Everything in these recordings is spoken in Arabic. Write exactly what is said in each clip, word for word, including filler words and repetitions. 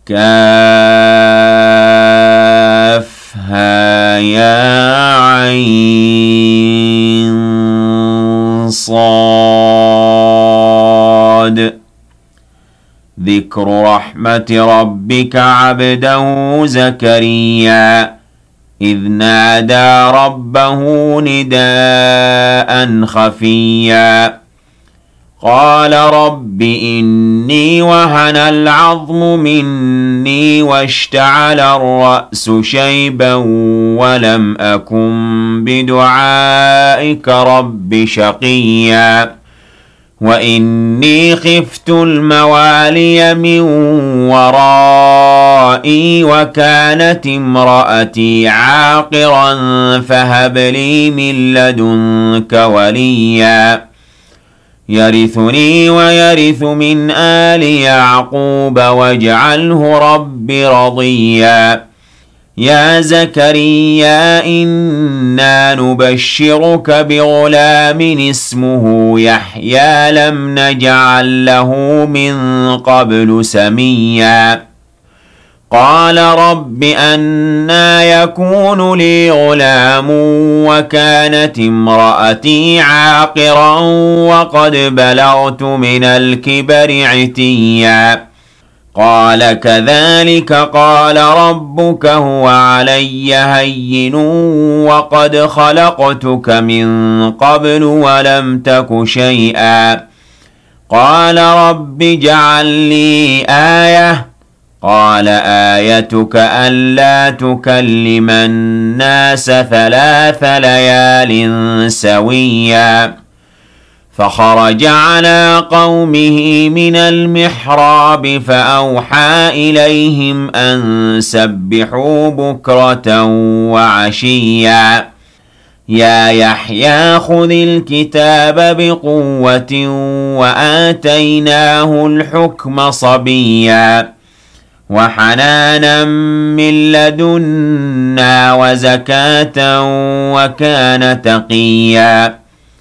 كافها يا عين صاد. ذكر رحمة ربك عبده زكريا إذ نادى ربه نداء خفيا قال رب إني وهن العظم مني واشتعل الرأس شيبا ولم أكن بدعائك رب شقيا وإني خفت الموالي من ورائي وكانت امرأتي عاقرا فهب لي من لدنك وليا يرثني ويرث من آل يعقوب واجعله رب رضيا. يا زكريا إنا نبشرك بغلام اسمه يحيى لم نجعل له من قبل سميا قال رب أنى يكون لي غلام وكانت امرأتي عاقرا وقد بلغت من الكبر عتيا قال كذلك قال ربك هو علي هين وقد خلقتك من قبل ولم تك شيئا قال رب اجعل لي آية قال آيتك ألا تكلم الناس ثلاث ليال سويا فخرج على قومه من المحراب فأوحى إليهم أن سبحوا بكرة وعشيا يا يحيى خذ الكتاب بقوة وآتيناه الحكم صبيا وحنانا من لدنا وزكاة وكان تقيا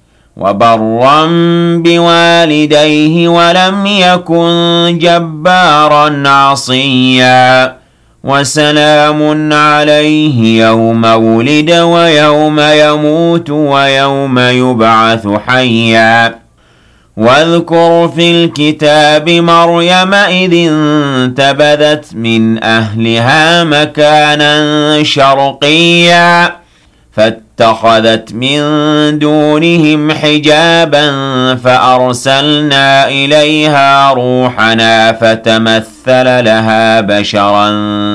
وبرا بوالديه ولم يكن جبارا عصيا وسلام عليه يوم ولد ويوم يموت ويوم يبعث حيا واذكر في الكتاب مريم إذ انتبذت من أهلها مكانا شرقيا فاتخذت من دونهم حجابا فأرسلنا إليها روحنا فتمثل لها بشرا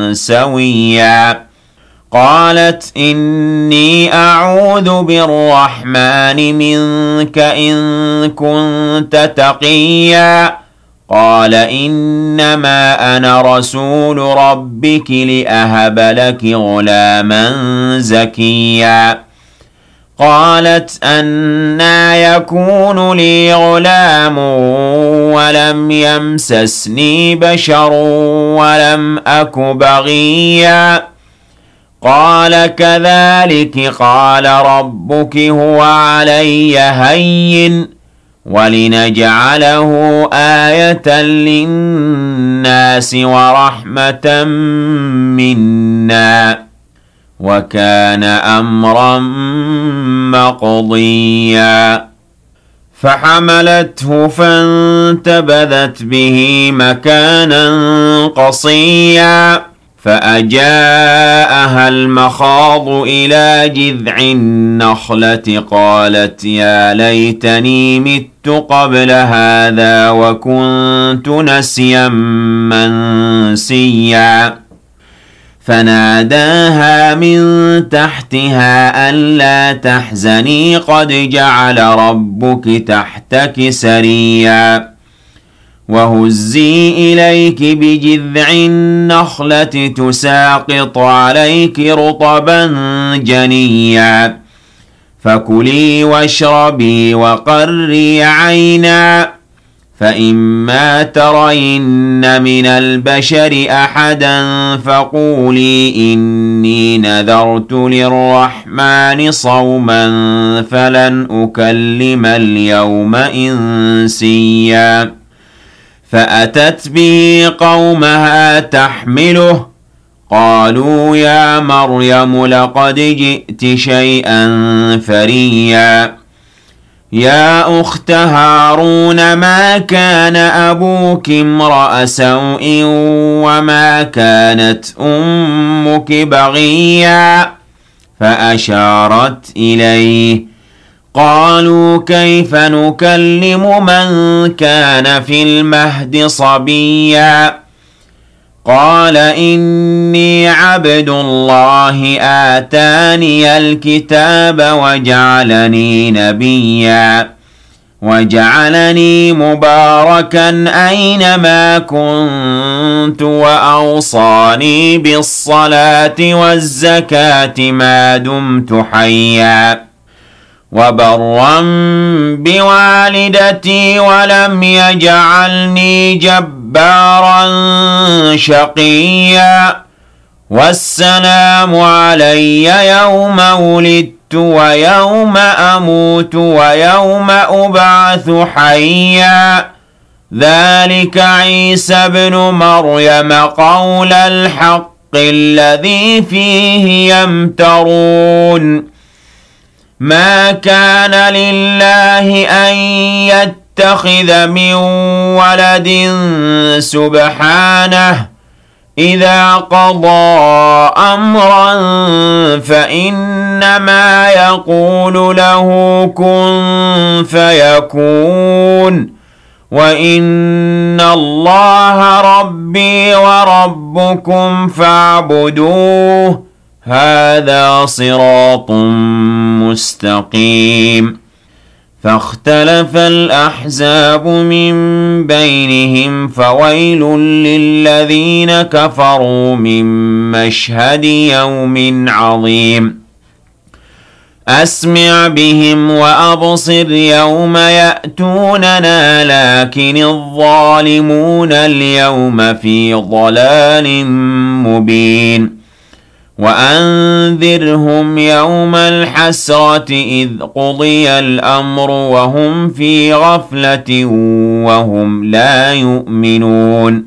سويا قالت إني أعوذ بالرحمن منك إن كنت تقيا قال إنما أنا رسول ربك لأهب لك غلاما زكيا قالت أنى يكون لي غلام ولم يمسسني بشر ولم أك بغيا قال كذلك قال ربك هو علي هين ولنجعله آية للناس ورحمة منا وكان أمرا مقضيا فحملته فانتبذت به مكانا قصيا فأجاءها المخاض إلى جذع النخلة قالت يا ليتني مت قبل هذا وكنت نسيا منسيا فناداها من تحتها ألا تحزني قد جعل ربك تحتك سريا وهزي إليك بجذع النخلة تساقط عليك رطبا جنيا فكلي واشربي وقري عينا فإما ترين من البشر أحدا فقولي إني نذرت للرحمن صوما فلن أكلم اليوم إنسيا فأتت به قومها تحمله قالوا يا مريم لقد جئت شيئا فريا يا أخت هارون ما كان أبوك امرأ سوء وما كانت أمك بغيا فأشارت إليه قالوا كيف نكلم من كان في المهد صبيا قال إني عبد الله آتاني الكتاب وجعلني نبيا وجعلني مباركا أينما كنت وأوصاني بالصلاة والزكاة ما دمت حيا وبرا بوالدتي ولم يجعلني جبارا شقيا والسلام علي يوم ولدت ويوم أموت ويوم أبعث حيا ذلك عيسى بن مريم قول الحق الذي فيه يمترون ما كان لله أن يتخذ من ولد سبحانه إذا قضى أمرا فإنما يقول له كن فيكون وإن الله ربي وربكم فاعبدوه هذا صراط مستقيم فاختلف الأحزاب من بينهم فويل للذين كفروا من مشهد يوم عظيم أسمع بهم وأبصر يوم يأتوننا لكن الظالمون اليوم في ضلال مبين وأنذرهم يوم الحسرة إذ قضي الأمر وهم في غفلة وهم لا يؤمنون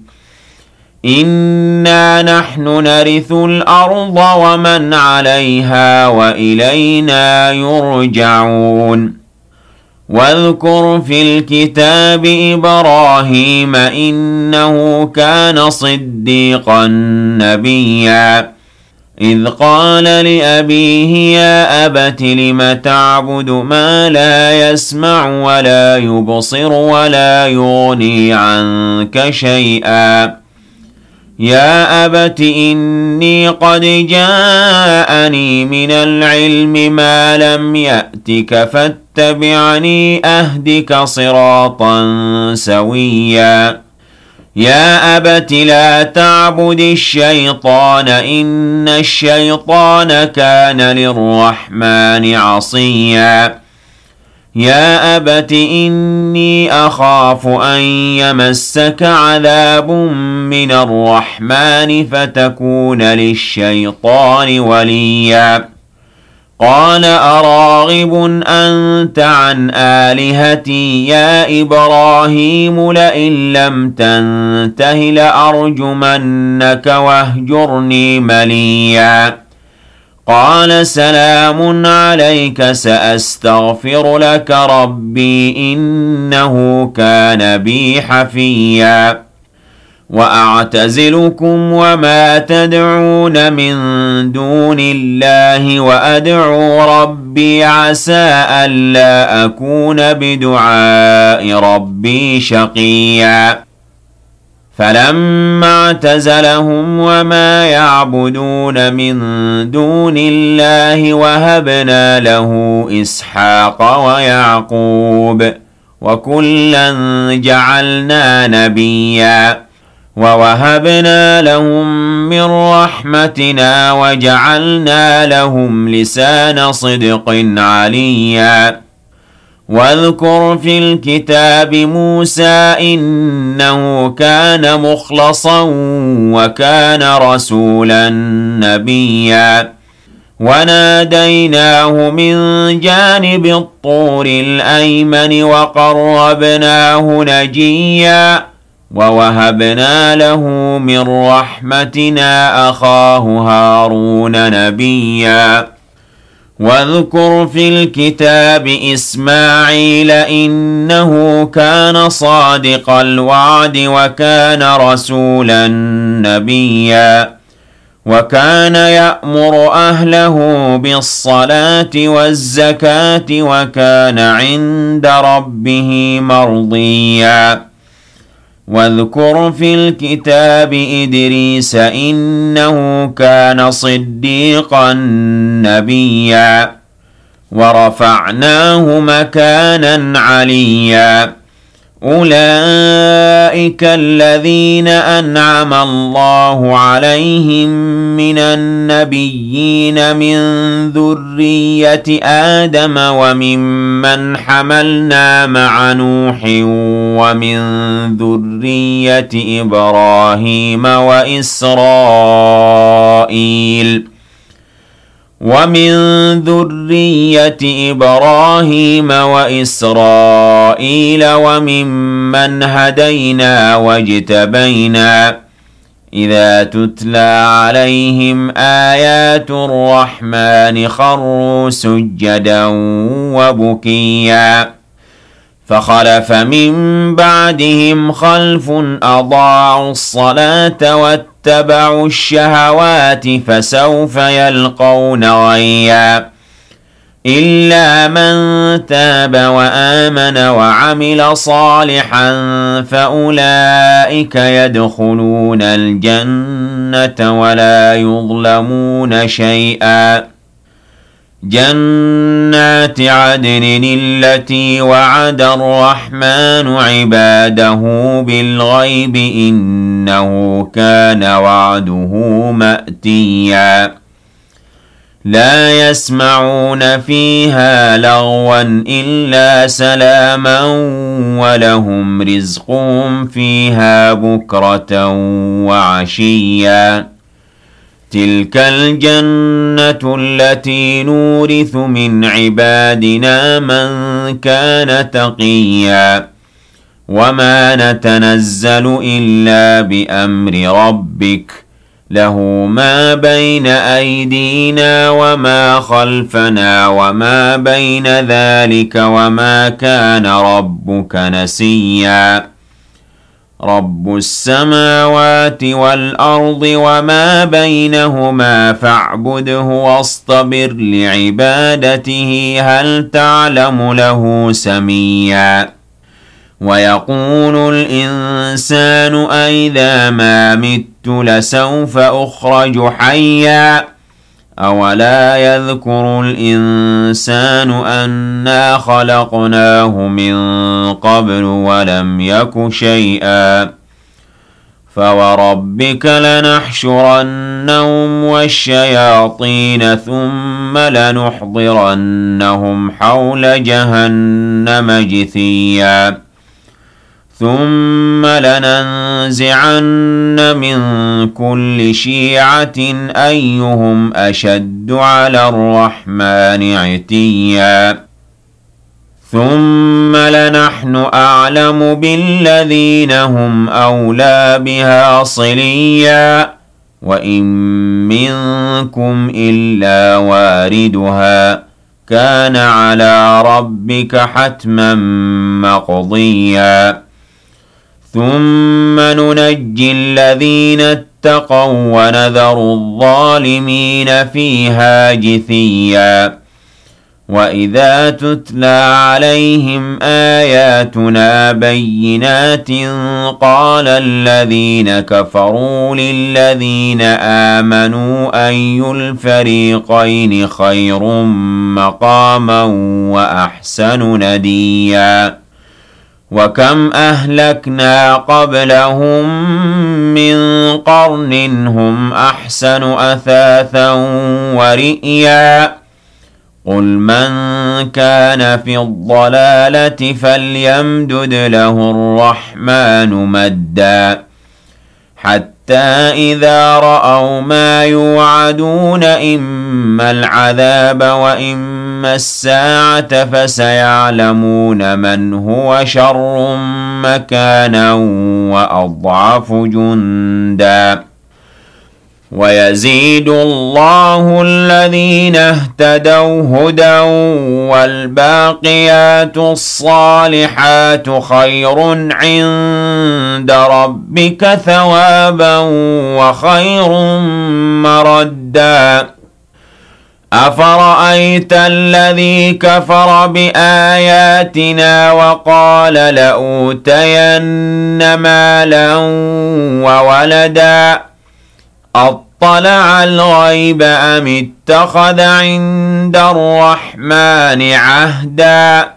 إنا نحن نرث الأرض ومن عليها وإلينا يرجعون واذكر في الكتاب إبراهيم إنه كان صديقا نبيا إذ قال لأبيه يا أبت لم تعبد ما لا يسمع ولا يبصر ولا يغني عنك شيئا يا أبت إني قد جاءني من العلم ما لم يأتك فاتبعني أهدك صراطا سويا يا أبت لا تعبد الشيطان إن الشيطان كان للرحمن عصيا يا أبت إني أخاف أن يمسك عذاب من الرحمن فتكون للشيطان وليا قال أراغب أنت عن آلهتي يا إبراهيم لئن لم تنته لأرجمنك واهجرني مليا قال سلام عليك سأستغفر لك ربي إنه كان بي حفيا وأعتزلكم وما تدعون من دون الله وأدعو ربي عسى ألا أكون بدعاء ربي شقيا فلما اعتزلهم وما يعبدون من دون الله وهبنا له إسحاق ويعقوب وكلا جعلنا نبيا ووهبنا لهم من رحمتنا وجعلنا لهم لسان صدق عليا واذكر في الكتاب موسى إنه كان مخلصا وكان رسولا نبيا وناديناه من جانب الطور الأيمن وقربناه نجيا ووهبنا له من رحمتنا أخاه هارون نبيا واذكر في الكتاب إسماعيل إنه كان صادق الوعد وكان رسولا نبيا وكان يأمر أهله بالصلاة والزكاة وكان عند ربه مرضيا واذكر في الكتاب إدريس إنه كان صديقا نبيا ورفعناه مكانا عليا أولئك الذين أنعم الله عليهم من النبيين من ذرية آدم وممن حملنا مع نوح ومن ذرية إبراهيم وإسرائيل ومن ذرية إبراهيم وإسرائيل وممن هدينا واجتبينا إذا تتلى عليهم آيات الرحمن خروا سجدا وبكيا فخلف من بعدهم خلف أضاعوا الصلاة واتبعوا الشهوات فسوف يلقون غيا إلا من تاب وآمن وعمل صالحا فأولئك يدخلون الجنة ولا يظلمون شيئا جنات عدن التي وعد الرحمن عباده بالغيب إنه كان وعده مأتيا لا يسمعون فيها لغوا إلا سلاما ولهم رزقهم فيها بكرة وعشيا تلك الجنة التي نورث من عبادنا من كان تقيا وما نتنزل إلا بأمر ربك له ما بين أيدينا وما خلفنا وما بين ذلك وما كان ربك نسيا رب السماوات والأرض وما بينهما فاعبده واصطبر لعبادته هل تعلم له سميا ويقول الإنسان أئذا ما مت لسوف أخرج حيا أولا يذكر الإنسان أنا خلقناه من قبل ولم يك شيئا فوربك لنحشرنهم والشياطين ثم لنحضرنهم حول جهنم جثيا ثم لننزعن من كل شيعة أيهم أشد على الرحمن عتيا ثم لنحن أعلم بالذين هم أولى بها صليا وإن منكم إلا واردها كان على ربك حتما مقضيا ثم ننجي الذين اتقوا ونذر الظالمين فيها جثيا وإذا تتلى عليهم آياتنا بينات قال الذين كفروا للذين آمنوا أي الفريقين خير مقاما وأحسن نديا وكم أهلكنا قبلهم من قرن هم أحسن أثاثا ورئيا قل من كان في الضلالة فليمدد له الرحمن مدا حتى إذا رأوا ما يوعدون إما العذاب وإما أما الساعة فسيعلمون من هو شر مكانا وأضعف جندا ويزيد الله الذين اهتدوا هدى والباقيات الصالحات خير عند ربك ثوابا وخير مردا أفرأيت الذي كفر بآياتنا وقال لأوتين مالا وولدا أطلع الغيب أم اتخذ عند الرحمن عهدا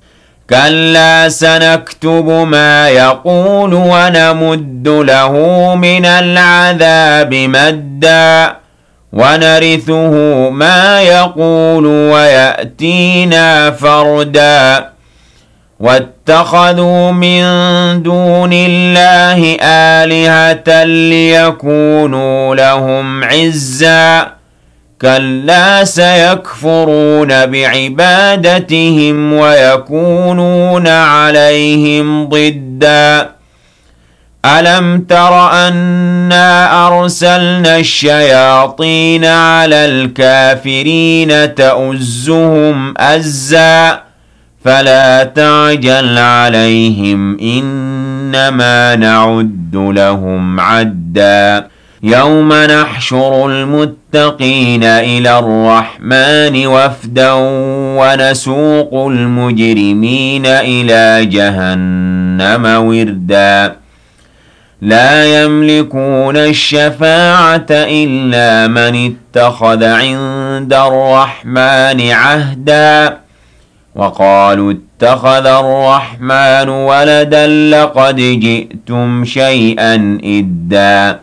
كلا سنكتب ما يقول ونمد له من العذاب مدا ونرثه ما يقول ويأتينا فردا واتخذوا من دون الله آلهة ليكونوا لهم عزا كلا سيكفرون بعبادتهم ويكونون عليهم ضدا ألم تر أنا أرسلنا الشياطين على الكافرين تؤزهم أزا فلا تعجل عليهم إنما نعد لهم عدا يوم نحشر المتقين إلى الرحمن وفدا ونسوق المجرمين إلى جهنم وردا لا يملكون الشفاعة إلا من اتخذ عند الرحمن عهدا وقالوا اتخذ الرحمن ولدا لقد جئتم شيئا إدا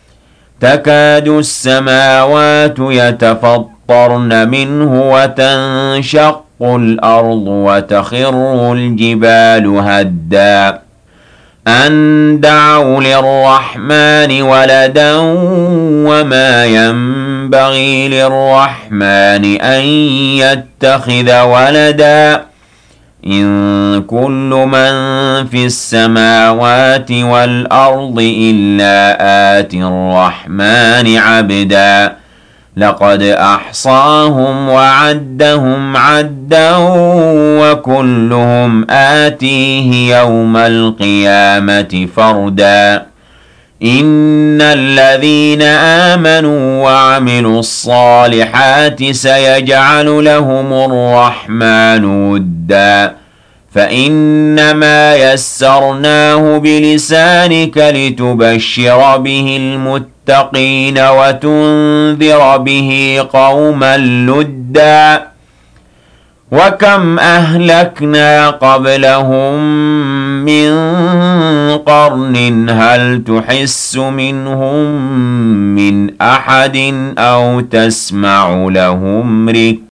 تكاد السماوات يتفطرن منه وتنشق الأرض وتخر الجبال هدا أن دعوا للرحمن ولدا وما ينبغي للرحمن أن يتخذ ولدا إن كل من في السماوات والأرض إلا آتي الرحمن عبدا لقد أحصاهم وعدهم عدا وكلهم آتيه يوم القيامة فردا إن الذين آمنوا وعملوا الصالحات سيجعل لهم الرحمن ودا فإنما يسرناه بلسانك لتبشر به المتقين وتنذر به قوما لدا وكم أهلكنا قبلهم من قرن هل تحس منهم من أحد أو تسمع لهم ركزا